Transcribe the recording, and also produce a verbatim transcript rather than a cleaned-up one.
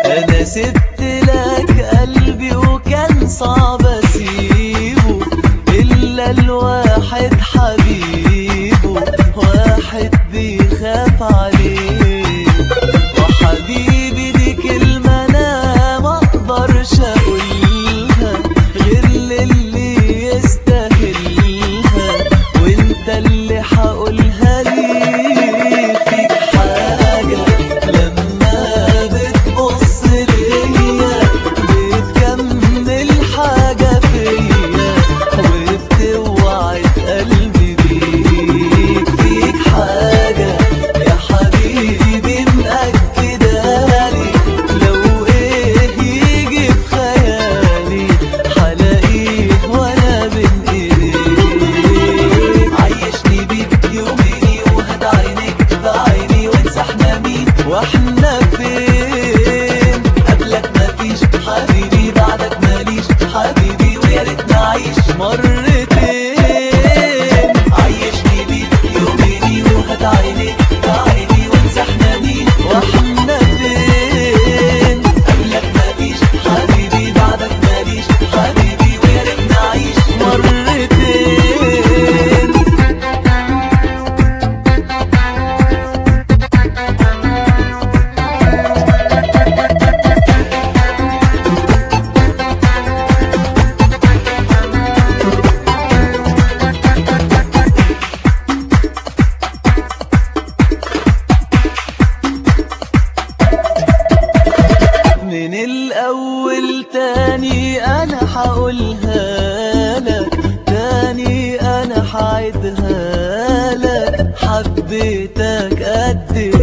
انا سبت لك قلبي وكان صعب اسيبه، الا الواحد حبيبه، واحد بيخاف عليه. وحبيبي دي كلمة انا ما اقدرش اقولها غير للي يستاهلها، وانت اللي هقولها ليه. فيك حاجة لما بتبص ليا بتكمل حاجة فيا وبتوعد قلبي بيك. فيك حاجة يا حبيبي مأكدالي، لو ايه يجي في خيالي هلاقيه وانا بين ايديك. عيشني بيك يوميني وهد عينيك بعيني وانسى احنا مين واحنا فين. قبلك مفيش حبيبي بعدك ماليش حبيبي، ويا ريت نعيش مرتين. عيشني بيك يوميني وهد عينيك بعيني وانسى احنا مين واحنا فين. قبلك مفيش حبيبي بعدك ماليش حبيبي، ويا ريت نعيش مرتين. من الأول تاني أنا هقولها لك، تاني أنا هعيدها لك. حبيتك قد